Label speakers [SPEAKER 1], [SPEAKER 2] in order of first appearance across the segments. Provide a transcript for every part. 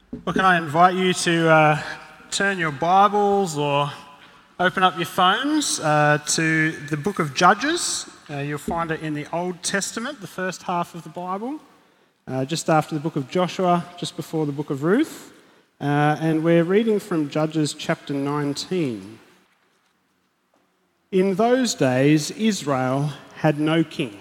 [SPEAKER 1] Well, can I invite you to turn your Bibles or open up your phones to the book of Judges. You'll find it in the Old Testament, the first half of the Bible, just after the book of Joshua, just before the book of Ruth. And we're reading from Judges chapter 19. In those days, Israel had no king.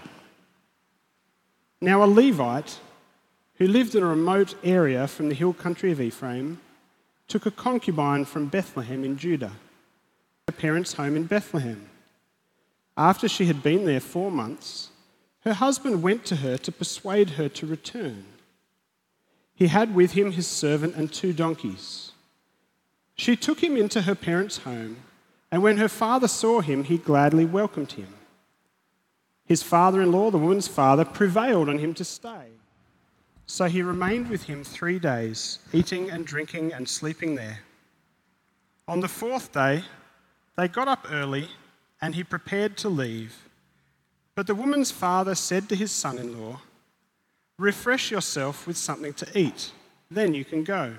[SPEAKER 1] Now a Levite who lived in a remote area from the hill country of Ephraim, took a concubine from Bethlehem in Judah, her parents' home in Bethlehem. After she had been there 4 months, her husband went to her to persuade her to return. He had with him his servant and 2 donkeys. She took him into her parents' home, and when her father saw him, he gladly welcomed him. His father-in-law, the woman's father, prevailed on him to stay. So he remained with him 3 days, eating and drinking and sleeping there. On the 4th day, they got up early, and he prepared to leave. But the woman's father said to his son-in-law, "Refresh yourself with something to eat, then you can go."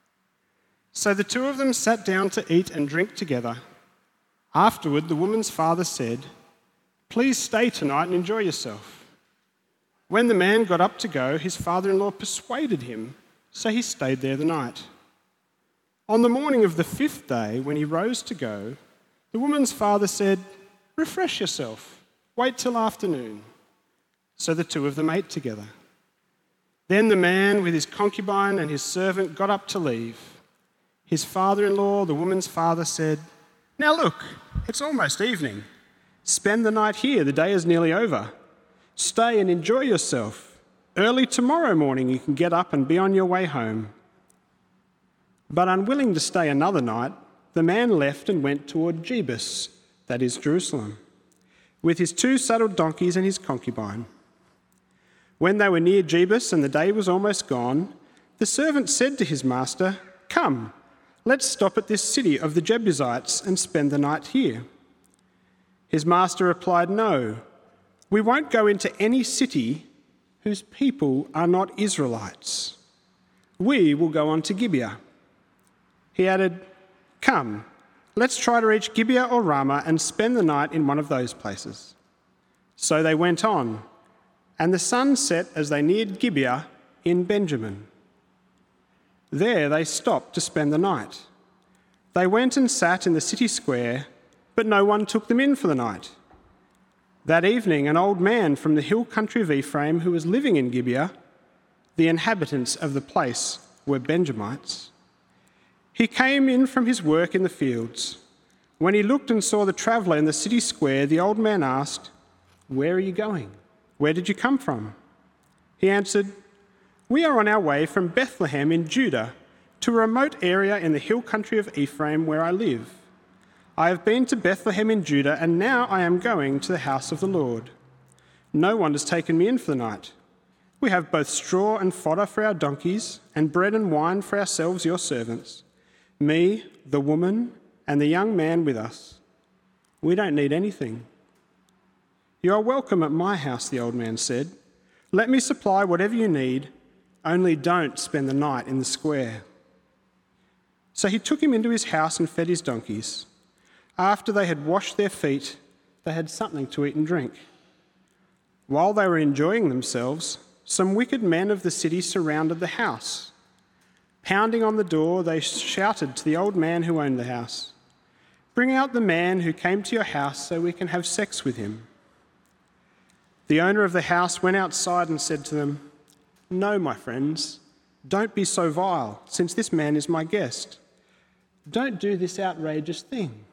[SPEAKER 1] So the 2 of them sat down to eat and drink together. Afterward, the woman's father said, "Please stay tonight and enjoy yourself." When the man got up to go, his father-in-law persuaded him, so he stayed there the night. On the morning of the 5th day, when he rose to go, the woman's father said, "Refresh yourself, wait till afternoon." So the 2 of them ate together. Then the man with his concubine and his servant got up to leave. His father-in-law, the woman's father, said, "Now look, it's almost evening. Spend the night here, the day is nearly over. Stay and enjoy yourself. Early tomorrow morning you can get up and be on your way home." But unwilling to stay another night, the man left and went toward Jebus, that is Jerusalem, with his 2 saddled donkeys and his concubine. When they were near Jebus and the day was almost gone, the servant said to his master, "Come, let's stop at this city of the Jebusites and spend the night here." His master replied, "No, we won't go into any city whose people are not Israelites. We will go on to Gibeah." He added, "Come, let's try to reach Gibeah or Ramah and spend the night in one of those places." So they went on, and the sun set as they neared Gibeah in Benjamin. There they stopped to spend the night. They went and sat in the city square, but no one took them in for the night. That evening, an old man from the hill country of Ephraim who was living in Gibeah, the inhabitants of the place were Benjamites, he came in from his work in the fields. When he looked and saw the traveller in the city square, the old man asked, "Where are you going? Where did you come from?" He answered, "We are on our way from Bethlehem in Judah to a remote area in the hill country of Ephraim where I live. I have been to Bethlehem in Judah, and now I am going to the house of the Lord. No one has taken me in for the night. We have both straw and fodder for our donkeys, and bread and wine for ourselves, your servants, me, the woman, and the young man with us. We don't need anything." "You are welcome at my house," the old man said. "Let me supply whatever you need, only don't spend the night in the square." So he took him into his house and fed his donkeys. After they had washed their feet, they had something to eat and drink. While they were enjoying themselves, some wicked men of the city surrounded the house. Pounding on the door, they shouted to the old man who owned the house, "Bring out the man who came to your house so we can have sex with him." The owner of the house went outside and said to them, "No, my friends, don't be so vile, since this man is my guest. Don't do this outrageous thing.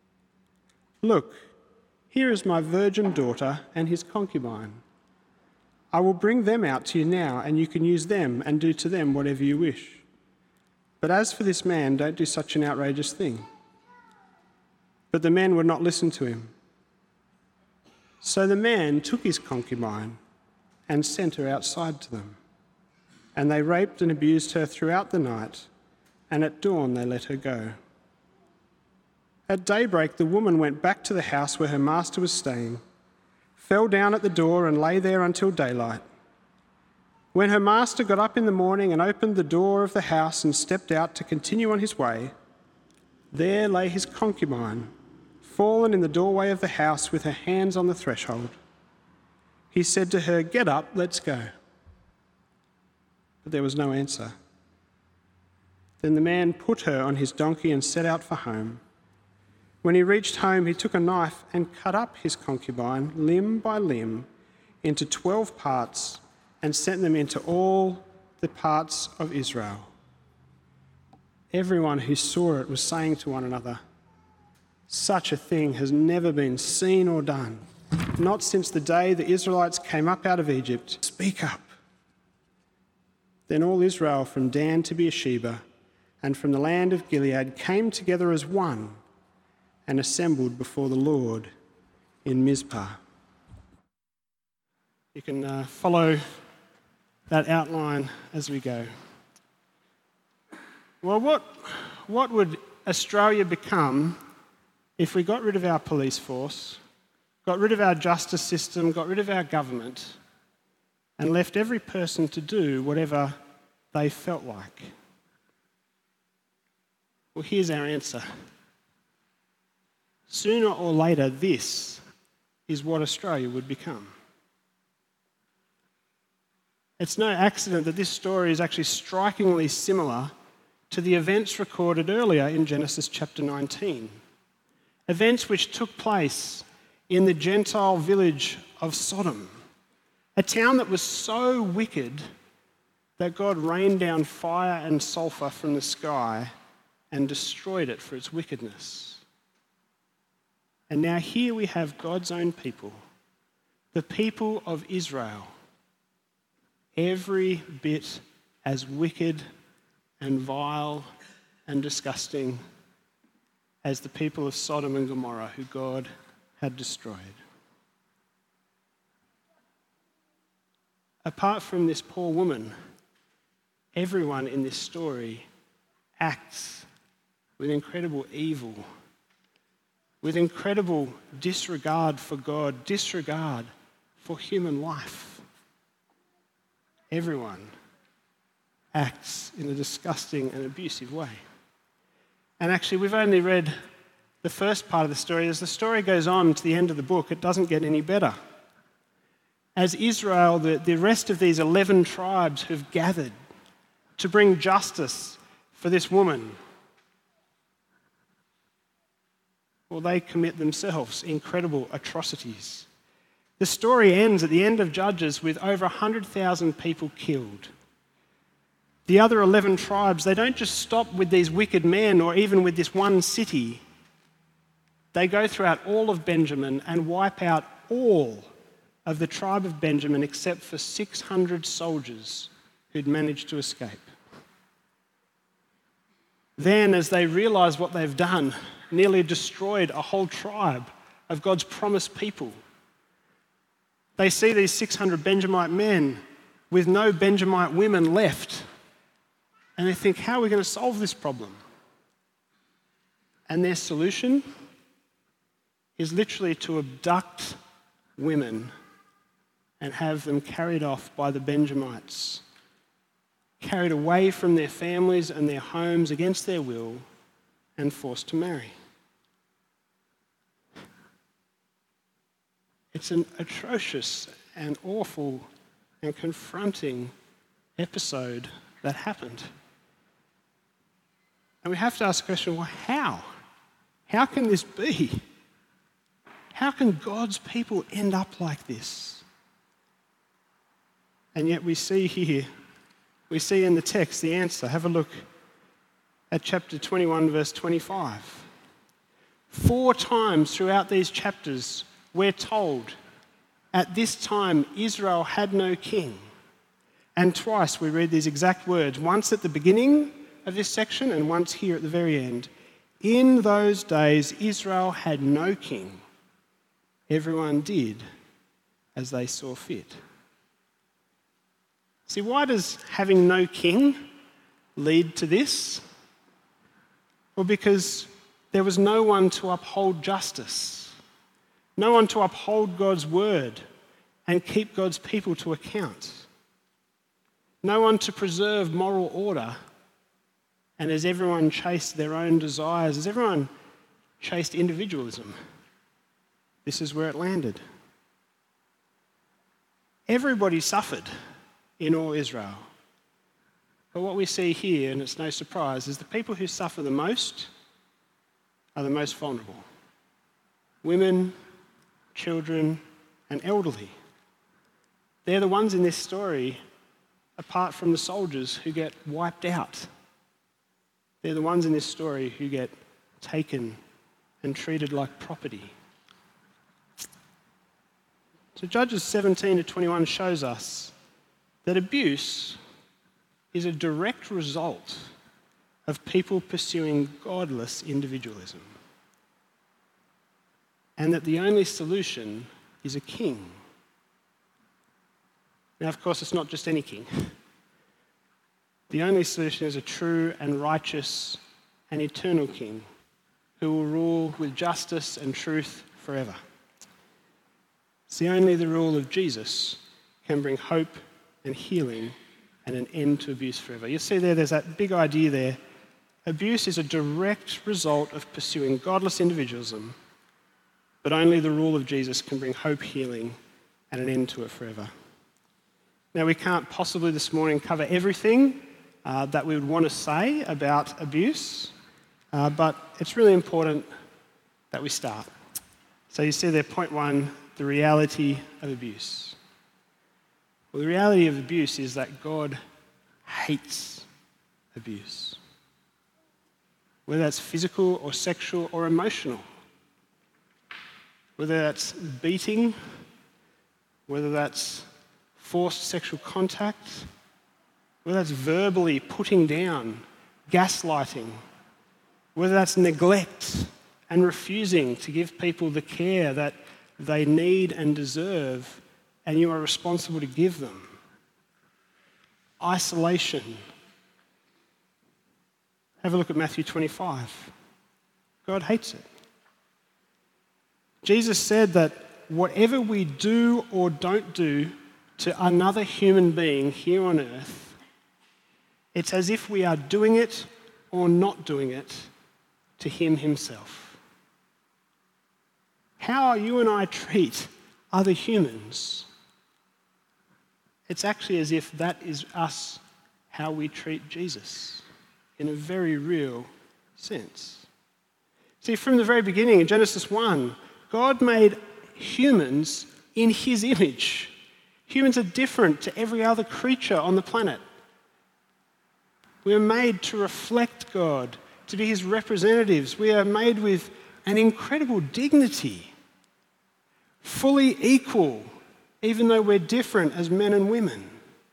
[SPEAKER 1] Look, here is my virgin daughter and his concubine. I will bring them out to you now, and you can use them and do to them whatever you wish. But as for this man, don't do such an outrageous thing." But the men would not listen to him. So the man took his concubine and sent her outside to them. And they raped and abused her throughout the night, and at dawn they let her go. At daybreak, the woman went back to the house where her master was staying, fell down at the door and lay there until daylight. When her master got up in the morning and opened the door of the house and stepped out to continue on his way, there lay his concubine, fallen in the doorway of the house with her hands on the threshold. He said to her, "Get up, let's go." But there was no answer. Then the man put her on his donkey and set out for home. When he reached home, he took a knife and cut up his concubine, limb by limb, into 12 parts and sent them into all the parts of Israel. Everyone who saw it was saying to one another, "Such a thing has never been seen or done, not since the day the Israelites came up out of Egypt. Speak up." Then all Israel from Dan to Beersheba and from the land of Gilead came together as one and assembled before the Lord in Mizpah. You can follow that outline as we go. Well, what would Australia become if we got rid of our police force, got rid of our justice system, got rid of our government, and left every person to do whatever they felt like? Well, here's our answer. Sooner or later, this is what Australia would become. It's no accident that this story is actually strikingly similar to the events recorded earlier in Genesis chapter 19. Events which took place in the Gentile village of Sodom, a town that was so wicked that God rained down fire and sulfur from the sky and destroyed it for its wickedness. And now here we have God's own people, the people of Israel, every bit as wicked and vile and disgusting as the people of Sodom and Gomorrah who God had destroyed. Apart from this poor woman, everyone in this story acts with incredible evil, with incredible disregard for God, disregard for human life. Everyone acts in a disgusting and abusive way. And actually, we've only read the first part of the story. As the story goes on to the end of the book, it doesn't get any better. As Israel, the rest of these 11 tribes who've gathered to bring justice for this woman, well, they commit themselves incredible atrocities. The story ends at the end of Judges with over 100,000 people killed. The other 11 tribes, they don't just stop with these wicked men or even with this one city. They go throughout all of Benjamin and wipe out all of the tribe of Benjamin except for 600 soldiers who'd managed to escape. Then, as they realise what they've done, nearly destroyed a whole tribe of God's promised people, they see these 600 Benjamite men with no Benjamite women left. And they think, how are we going to solve this problem? And their solution is literally to abduct women and have them carried off by the Benjamites, carried away from their families and their homes against their will and forced to marry. It's an atrocious and awful and confronting episode that happened. And we have to ask the question, well, how? How can this be? How can God's people end up like this? And yet we see here, we see in the text the answer. Have a look at chapter 21, verse 25. 4 times throughout these chapters, we're told, at this time Israel had no king. And twice we read these exact words, once at the beginning of this section and once here at the very end. In those days, Israel had no king. Everyone did as they saw fit. See, why does having no king lead to this? Well, because there was no one to uphold justice, no one to uphold God's word and keep God's people to account. no one to preserve moral order. And as everyone chased their own desires, as everyone chased individualism, this is where it landed. Everybody suffered in all Israel. But what we see here, and it's no surprise, is the people who suffer the most are the most vulnerable. Women, children, and elderly. They're the ones in this story, apart from the soldiers, who get wiped out. They're the ones in this story who get taken and treated like property. So Judges 17 to 21 shows us that abuse is a direct result of people pursuing godless individualism, and that the only solution is a king. Now, of course, it's not just any king. The only solution is a true and righteous and eternal king who will rule with justice and truth forever. See, only the rule of Jesus can bring hope and healing and an end to abuse forever. You see there's that big idea there. Abuse is a direct result of pursuing godless individualism, but only the rule of Jesus can bring hope, healing, and an end to it forever. Now, we can't possibly this morning cover everything that we would want to say about abuse, but it's really important that we start. So you see there, point one, the reality of abuse. Well, the reality of abuse is that God hates abuse. Whether that's physical or sexual or emotional. Whether that's beating, whether that's forced sexual contact, whether that's verbally putting down, gaslighting, whether that's neglect and refusing to give people the care that they need and deserve, and you are responsible to give them. Isolation. Have a look at Matthew 25. God hates it. Jesus said that whatever we do or don't do to another human being here on earth, it's as if we are doing it or not doing it to him himself. How you and I treat other humans, it's actually as if that is us, how we treat Jesus, in a very real sense. See, from the very beginning in Genesis 1, God made humans in his image. Humans are different to every other creature on the planet. We are made to reflect God, to be his representatives. We are made with an incredible dignity, fully equal, even though we're different as men and women.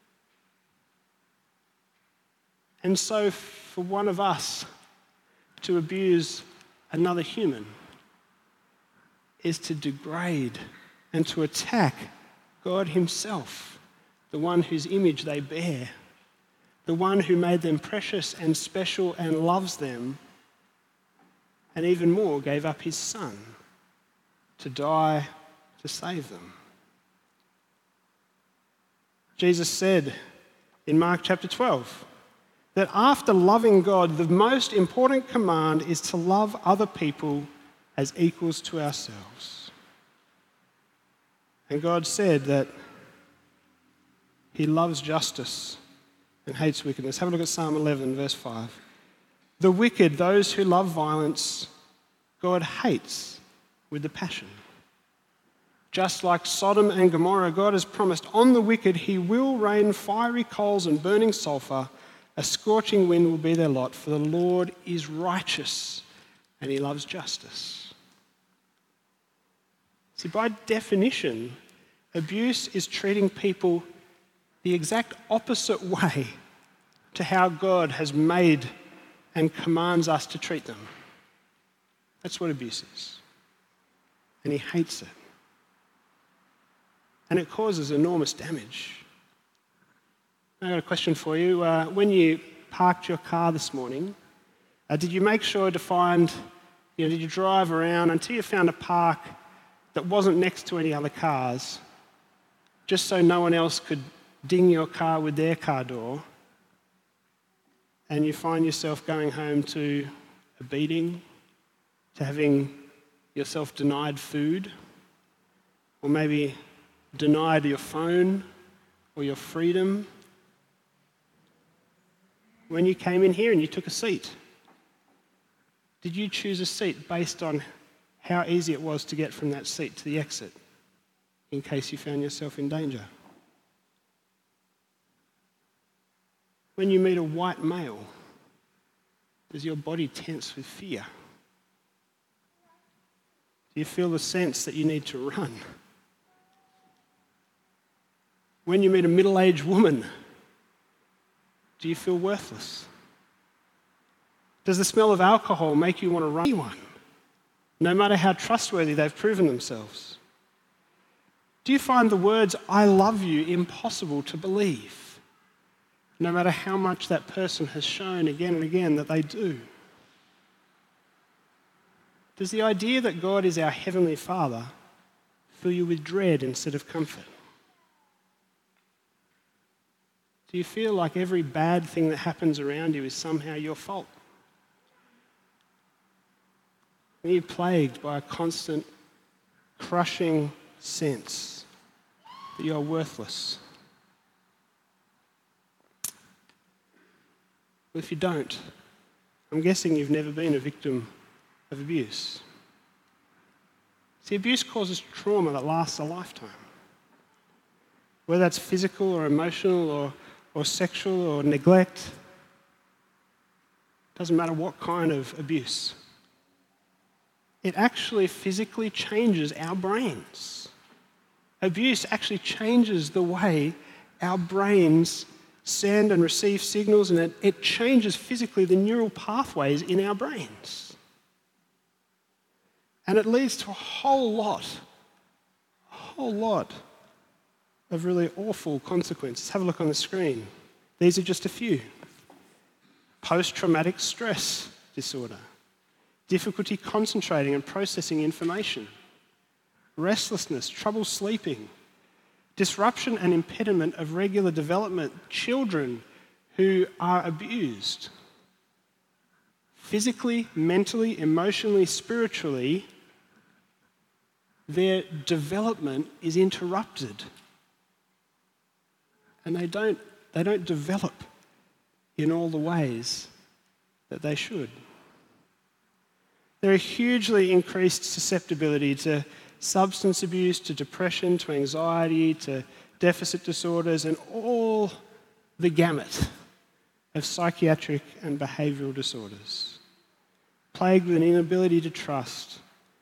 [SPEAKER 1] And so for one of us to abuse another human is to degrade and to attack God himself, the one whose image they bear, the one who made them precious and special and loves them, and even more, gave up his son to die to save them. Jesus said in Mark chapter 12 that after loving God, the most important command is to love other people as equals to ourselves. And God said that he loves justice and hates wickedness. Have a look at Psalm 11, verse 5. The wicked, those who love violence, God hates with a passion. Just like Sodom and Gomorrah, God has promised on the wicked he will rain fiery coals and burning sulfur. A scorching wind will be their lot, for the Lord is righteous and he loves justice. See, by definition, abuse is treating people the exact opposite way to how God has made and commands us to treat them. That's what abuse is. And he hates it. And it causes enormous damage. I've got a question for you. When you parked your car this morning, did you make sure to find, did you drive around until you found a park that wasn't next to any other cars, just so no one else could ding your car with their car door, and you find yourself going home to a beating, to having yourself denied food, or maybe denied your phone or your freedom. When you came in here and you took a seat, did you choose a seat based on how easy it was to get from that seat to the exit in case you found yourself in danger? When you meet a white male, does your body tense with fear? Do you feel the sense that you need to run? When you meet a middle-aged woman, do you feel worthless? Does the smell of alcohol make you want to run anyone, no matter how trustworthy they've proven themselves? Do you find the words, "I love you," impossible to believe, no matter how much that person has shown again and again that they do? Does the idea that God is our Heavenly Father fill you with dread instead of comfort? Do you feel like every bad thing that happens around you is somehow your fault? Are you plagued by a constant, crushing sense that you are worthless? Well, if you don't, I'm guessing you've never been a victim of abuse. See, abuse causes trauma that lasts a lifetime. Whether that's physical or emotional or sexual or neglect, doesn't matter what kind of abuse. It actually physically changes our brains. Abuse actually changes the way our brains send and receive signals, and it changes physically the neural pathways in our brains. And it leads to a whole lot of really awful consequences. Have a look on the screen. These are just a few. Post-traumatic stress disorder, difficulty concentrating and processing information, restlessness, trouble sleeping, disruption and impediment of regular development, children who are abused. Physically, mentally, emotionally, spiritually, their development is interrupted. And they don't develop in all the ways that they should. There are hugely increased susceptibility to substance abuse, to depression, to anxiety, to deficit disorders, and all the gamut of psychiatric and behavioural disorders, plagued with an inability to trust.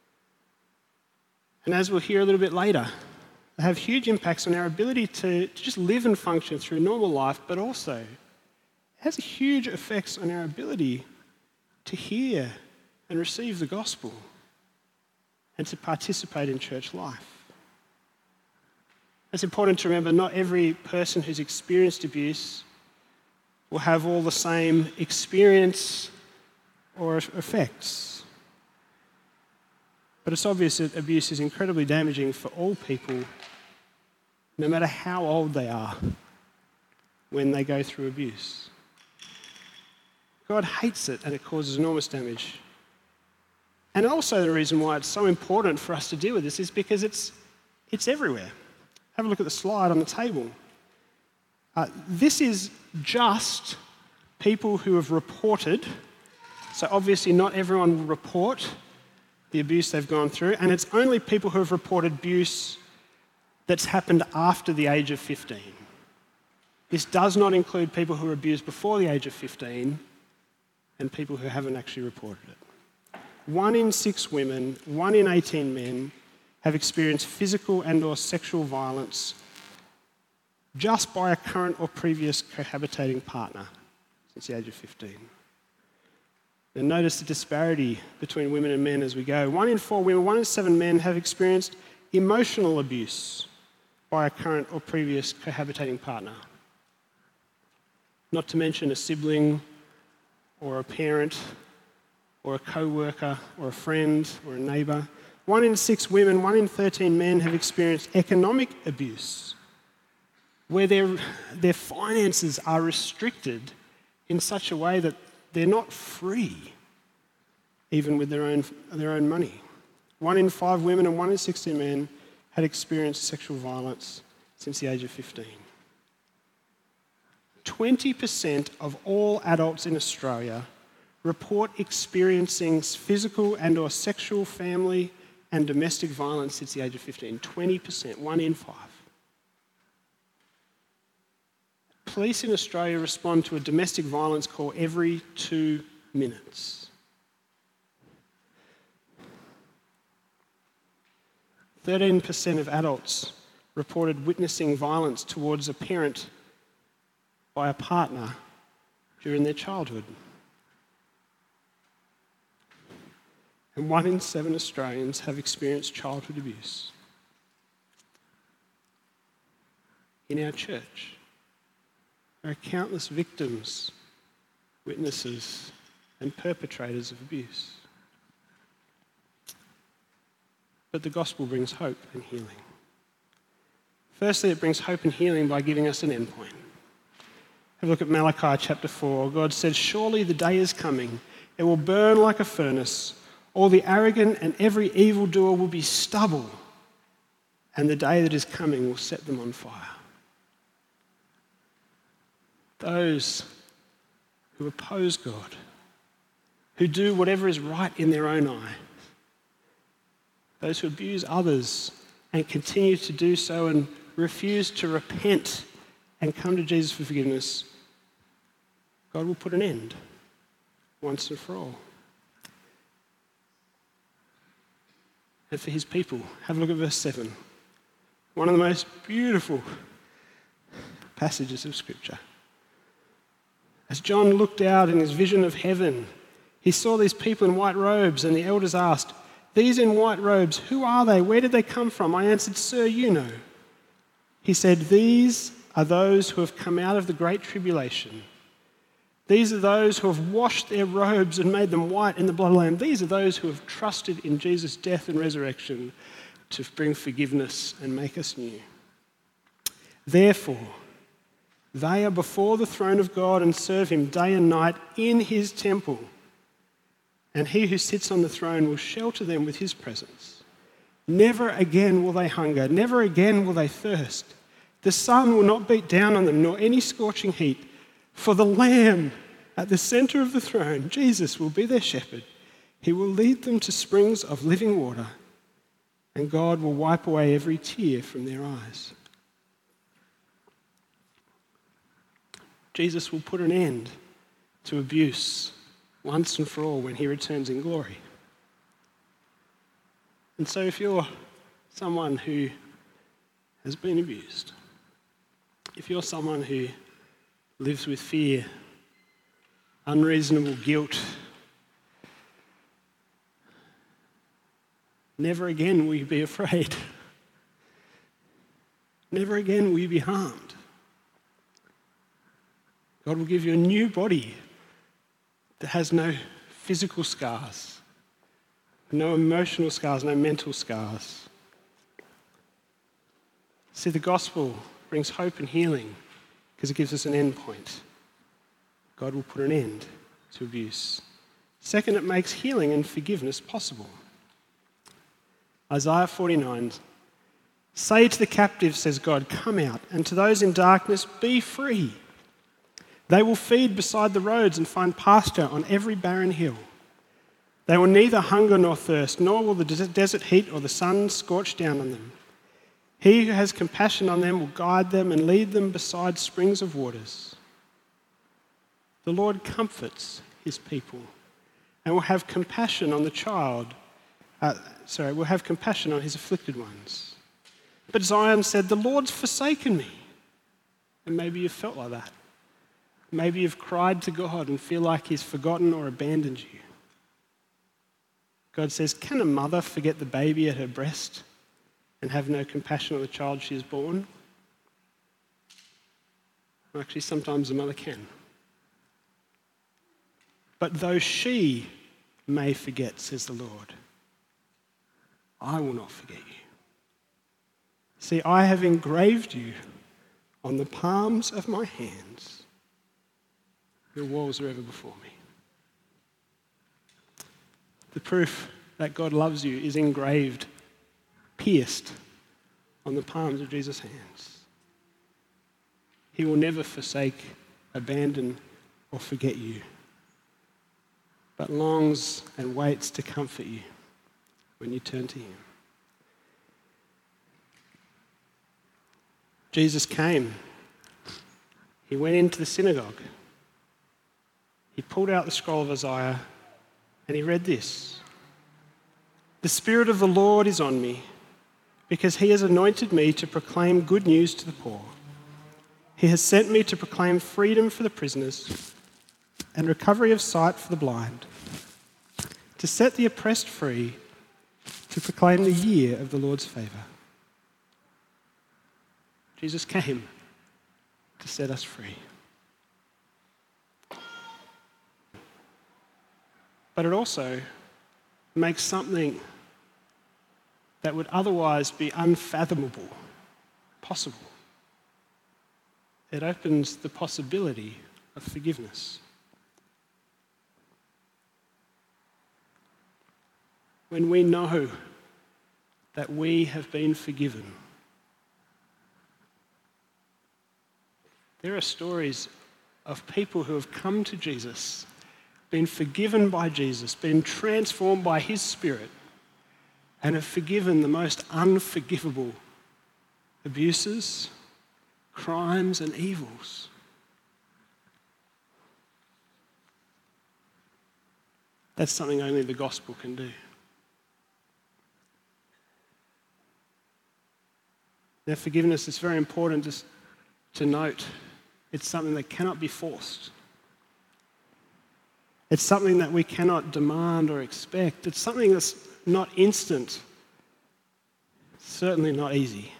[SPEAKER 1] And as we'll hear a little bit later, they have huge impacts on our ability to just live and function through normal life, but also it has huge effects on our ability to hear and receive the gospel and to participate in church life. It's important to remember not every person who's experienced abuse will have all the same experience or effects. But it's obvious that abuse is incredibly damaging for all people, no matter how old they are when they go through abuse. God hates it, and it causes enormous damage. And also the reason why it's so important for us to deal with this is because it's everywhere. Have a look at the slide on the table. This is just people who have reported. So obviously not everyone will report the abuse they've gone through, and it's only people who have reported abuse that's happened after the age of 15. This does not include people who were abused before the age of 15 and people who haven't actually reported it. 1 in 6 women, 1 in 18 men have experienced physical and/or sexual violence just by a current or previous cohabitating partner since the age of 15. And notice the disparity between women and men as we go. 1 in 4 women, 1 in 7 men have experienced emotional abuse by a current or previous cohabitating partner. Not to mention a sibling or a parent or a co-worker or a friend or a neighbour. 1 in 6 women, 1 in 13 men have experienced economic abuse where their finances are restricted in such a way that they're not free, even with their own money. 1 in 5 women and 1 in 16 men had experienced sexual violence since the age of 15. 20% of all adults in Australia report experiencing physical and or sexual, family and domestic violence since the age of 15. 20%, 1 in 5. Police in Australia respond to a domestic violence call every 2 minutes. 13% of adults reported witnessing violence towards a parent by a partner during their childhood. And 1 in 7 Australians have experienced childhood abuse. In our church, there are countless victims, witnesses, and perpetrators of abuse. But the gospel brings hope and healing. Firstly, it brings hope and healing by giving us an endpoint. Have a look at Malachi chapter 4. God said, "Surely the day is coming. It will burn like a furnace. All the arrogant and every evildoer will be stubble, and the day that is coming will set them on fire." Those who oppose God, who do whatever is right in their own eye, those who abuse others and continue to do so and refuse to repent and come to Jesus for forgiveness, God will put an end once and for all. And for his people, have a look at verse 7. One of the most beautiful passages of Scripture. As John looked out in his vision of heaven, he saw these people in white robes, and the elders asked, "These in white robes, who are they? Where did they come from?" I answered, "Sir, you know." He said, "These are those who have come out of the great tribulation. These are those who have washed their robes and made them white in the blood of the Lamb. These are those who have trusted in Jesus' death and resurrection to bring forgiveness and make us new. Therefore, they are before the throne of God and serve him day and night in his temple. And he who sits on the throne will shelter them with his presence. Never again will they hunger, never again will they thirst. The sun will not beat down on them, nor any scorching heat. For the Lamb at the centre of the throne, Jesus, will be their shepherd. He will lead them to springs of living water, and God will wipe away every tear from their eyes. Jesus will put an end to abuse once and for all when he returns in glory. And so if you're someone who has been abused, if you're someone who lives with fear, unreasonable guilt, never again will you be afraid. Never again will you be harmed. God will give you a new body that has no physical scars, no emotional scars, no mental scars. See, the gospel brings hope and healing because it gives us an end point. God will put an end to abuse. Second, it makes healing and forgiveness possible. Isaiah 49, "Say to the captives, says God, come out, and to those in darkness, be free. They will feed beside the roads and find pasture on every barren hill. They will neither hunger nor thirst, nor will the desert heat or the sun scorch down on them. He who has compassion on them will guide them and lead them beside springs of waters." The Lord comforts his people and will have compassion on will have compassion on his afflicted ones. But Zion said, "The Lord's forsaken me." And maybe you've felt like that. Maybe you've cried to God and feel like he's forgotten or abandoned you. God says, can a mother forget the baby at her breast and have no compassion on the child she has born? Well, actually, sometimes a mother can. But though she may forget, says the Lord, I will not forget you. See, I have engraved you on the palms of my hands. Your walls are ever before me. The proof that God loves you is engraved, pierced on the palms of Jesus' hands. He will never forsake, abandon, or forget you, but longs and waits to comfort you when you turn to him. Jesus came. He went into the synagogue. He pulled out the scroll of Isaiah and he read this. The Spirit of the Lord is on me because he has anointed me to proclaim good news to the poor. He has sent me to proclaim freedom for the prisoners and recovery of sight for the blind, to set the oppressed free, to proclaim the year of the Lord's favour. Jesus came to set us free. But it also makes something that would otherwise be unfathomable possible. It opens the possibility of forgiveness. When we know that we have been forgiven, there are stories of people who have come to Jesus, been forgiven by Jesus, been transformed by his Spirit, and have forgiven the most unforgivable abuses, crimes, and evils. That's something only the gospel can do. Now, forgiveness is very important to note. It's something that cannot be forced. It's something that we cannot demand or expect. It's something that's not instant, certainly not easy.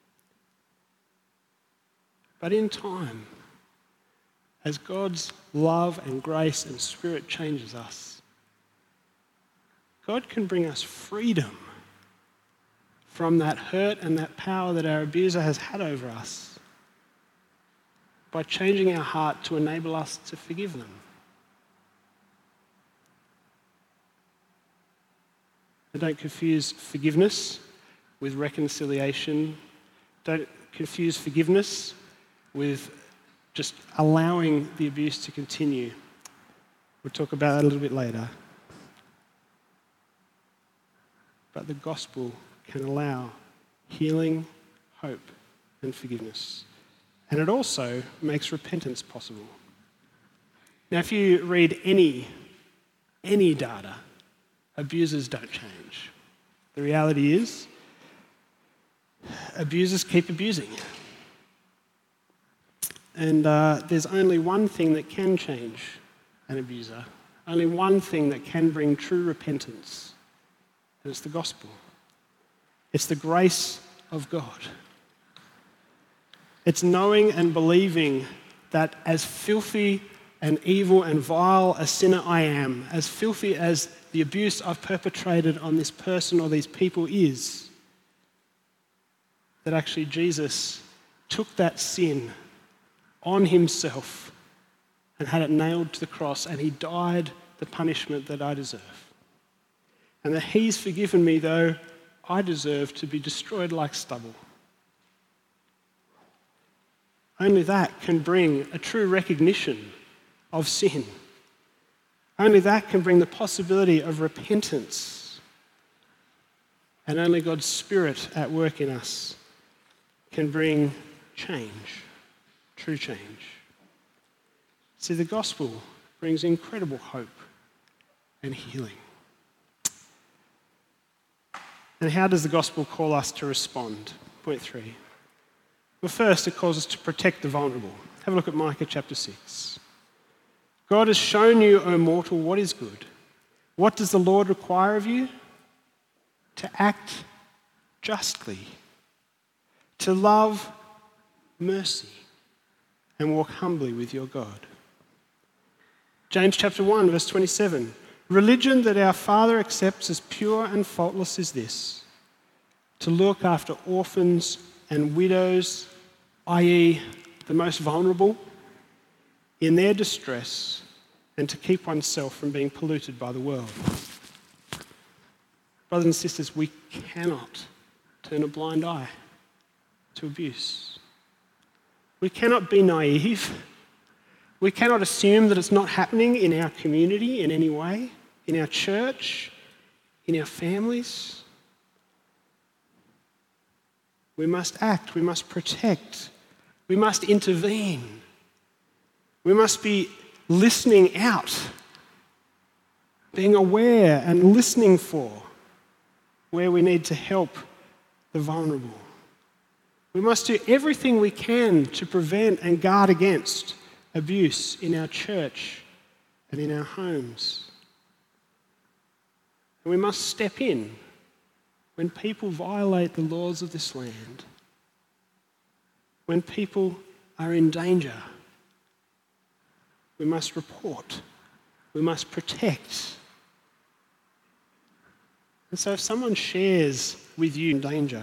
[SPEAKER 1] But in time, as God's love and grace and Spirit changes us, God can bring us freedom from that hurt and that power that our abuser has had over us by changing our heart to enable us to forgive them. And don't confuse forgiveness with reconciliation. Don't confuse forgiveness with just allowing the abuse to continue. We'll talk about that a little bit later. But the gospel can allow healing, hope, and forgiveness. And it also makes repentance possible. Now, if you read any data, abusers don't change. The reality is, abusers keep abusing. And there's only one thing that can change an abuser, only one thing that can bring true repentance, and it's the gospel. It's the grace of God. It's knowing and believing that as filthy and evil and vile a sinner I am, as filthy as the abuse I've perpetrated on this person or these people is, that actually Jesus took that sin on himself and had it nailed to the cross, and he died the punishment that I deserve. And that he's forgiven me, though I deserve to be destroyed like stubble. Only that can bring a true recognition of sin. Only that can bring the possibility of repentance. And only God's Spirit at work in us can bring change, true change. See, the gospel brings incredible hope and healing. And how does the gospel call us to respond? Point 3. Well, first, it calls us to protect the vulnerable. Have a look at Micah chapter 6. God has shown you, O mortal, what is good. What does the Lord require of you? To act justly, to love mercy, and walk humbly with your God. James chapter 1, verse 27. Religion that our Father accepts as pure and faultless is this: to look after orphans and widows i.e. the most vulnerable, in their distress, and to keep oneself from being polluted by the world. Brothers and sisters, we cannot turn a blind eye to abuse. We cannot be naive. We cannot assume that it's not happening in our community in any way, in our church, in our families. We must act, we must protect, we must intervene. We must be listening out, being aware and listening for where we need to help the vulnerable. We must do everything we can to prevent and guard against abuse in our church and in our homes. And we must step in when people violate the laws of this land, when people are in danger. We must report. We must protect. And so if someone shares with you in danger,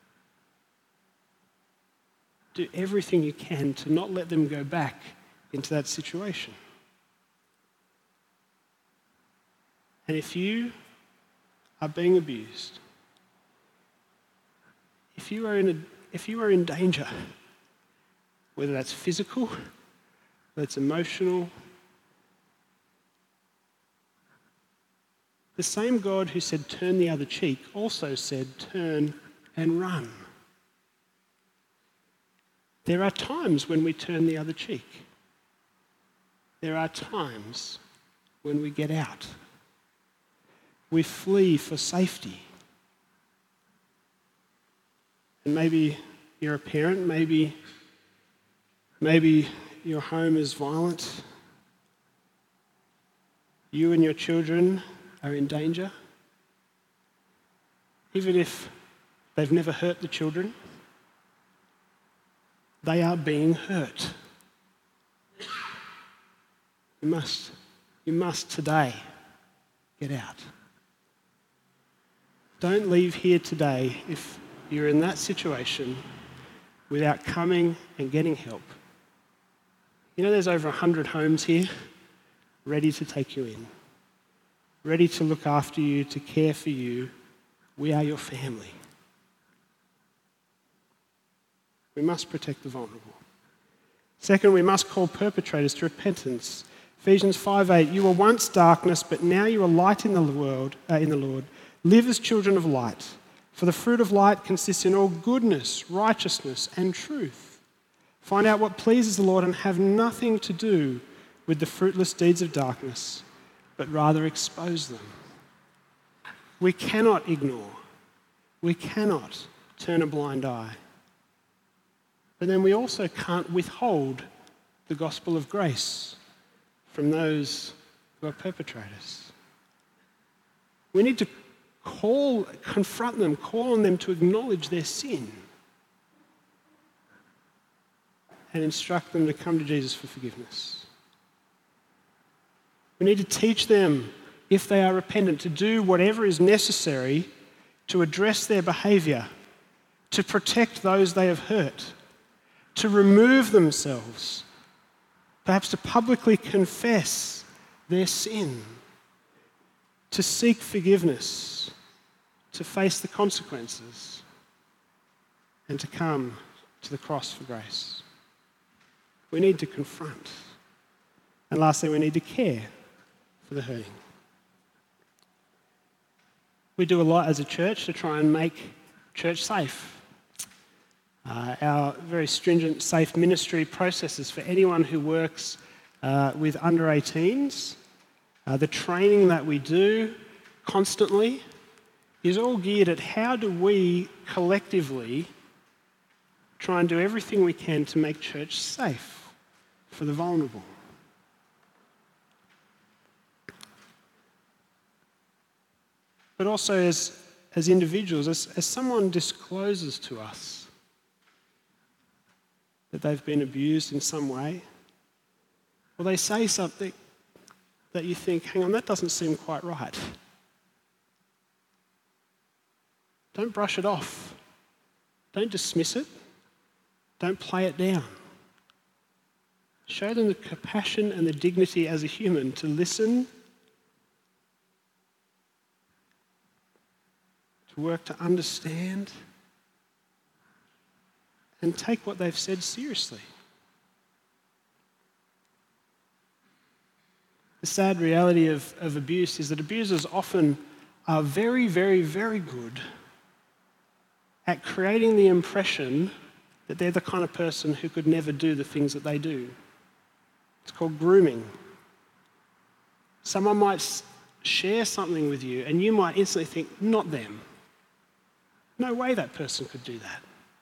[SPEAKER 1] do everything you can to not let them go back into that situation. And if you are being abused, if you are in danger, whether that's physical, whether it's emotional, the same God who said turn the other cheek also said turn and run. There are times when we turn the other cheek. There are times when we get out. We flee for safety. And maybe you're a parent, maybe your home is violent. You and your children are in danger. Even if they've never hurt the children, they are being hurt. You must today get out. Don't leave here today if you're in that situation without coming and getting help. You know, there's over 100 homes here ready to take you in, ready to look after you, to care for you. We are your family. We must protect the vulnerable. Second, we must call perpetrators to repentance. Ephesians 5:8, you were once darkness, but now you are light in the Lord. Live as children of light. For the fruit of light consists in all goodness, righteousness, and truth. Find out what pleases the Lord and have nothing to do with the fruitless deeds of darkness, but rather expose them. We cannot ignore. We cannot turn a blind eye. But then we also can't withhold the gospel of grace from those who are perpetrators. We need to confront them, call on them to acknowledge their sin and instruct them to come to Jesus for forgiveness. We need to teach them, if they are repentant, to do whatever is necessary to address their behaviour, to protect those they have hurt, to remove themselves, perhaps to publicly confess their sin, to seek forgiveness, to face the consequences, and to come to the cross for grace. We need to confront. And lastly, we need to care for the hurting. We do a lot as a church to try and make church safe. Our very stringent safe ministry processes for anyone who works with under 18s, the training that we do constantly is all geared at how do we collectively try and do everything we can to make church safe for the vulnerable. But also as individuals, as someone discloses to us that they've been abused in some way, or they say something that you think, hang on, that doesn't seem quite right. Don't brush it off. Don't dismiss it. Don't play it down. Show them the compassion and the dignity as a human to listen, to work to understand, and take what they've said seriously. The sad reality of abuse is that abusers often are very, very, very good at creating the impression that they're the kind of person who could never do the things that they do. It's called grooming. Someone might share something with you and you might instantly think, not them. No way that person could do that.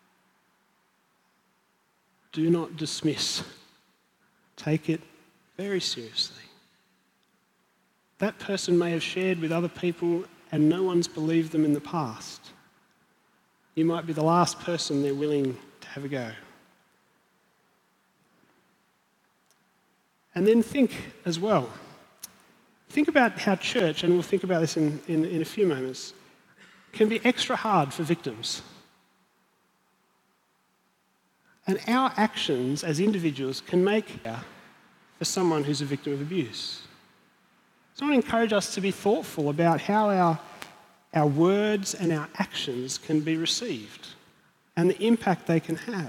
[SPEAKER 1] Do not dismiss. Take it very seriously. That person may have shared with other people and no one's believed them in the past. You might be the last person they're willing to have a go. And then think as well. Think about how church, and we'll think about this in a few moments, can be extra hard for victims. And our actions as individuals can make for someone who's a victim of abuse. So I want to encourage us to be thoughtful about how our words and our actions can be received and the impact they can have.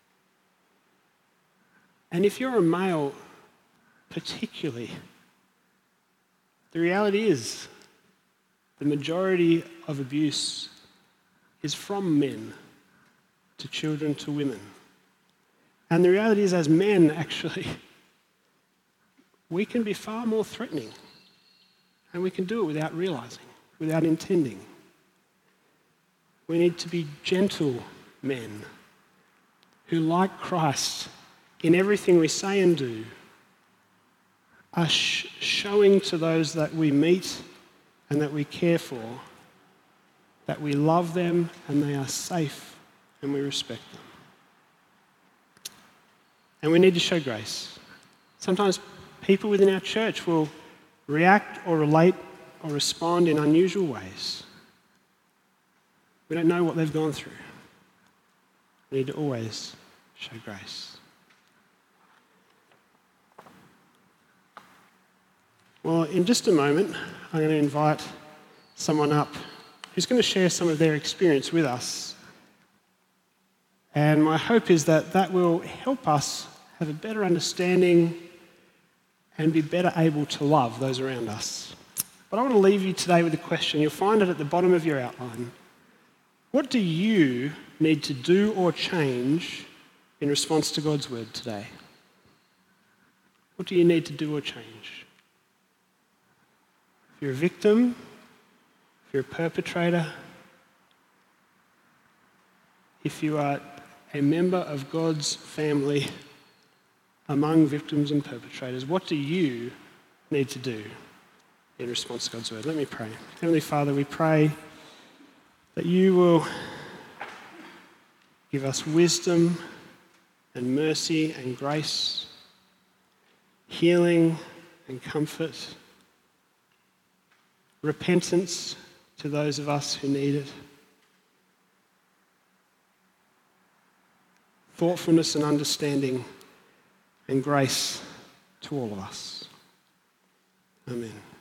[SPEAKER 1] And if you're a male particularly, the reality is the majority of abuse is from men to children to women. And the reality is, as men, actually, we can be far more threatening. And we can do it without realizing, without intending. We need to be gentle men who, like Christ, in everything we say and do, are showing to those that we meet and that we care for that we love them and they are safe and we respect them. And we need to show grace. Sometimes people within our church will react or relate or respond in unusual ways. We don't know what they've gone through. We need to always show grace. Well, in just a moment, I'm going to invite someone up who's going to share some of their experience with us. And my hope is that that will help us have a better understanding and be better able to love those around us. But I want to leave you today with a question. You'll find it at the bottom of your outline. What do you need to do or change in response to God's word today? What do you need to do or change? If you're a victim, if you're a perpetrator, if you are a member of God's family among victims and perpetrators, what do you need to do in response to God's word? Let me pray. Heavenly Father, we pray that you will give us wisdom and mercy and grace, healing and comfort, repentance to those of us who need it, thoughtfulness and understanding and grace to all of us. Amen.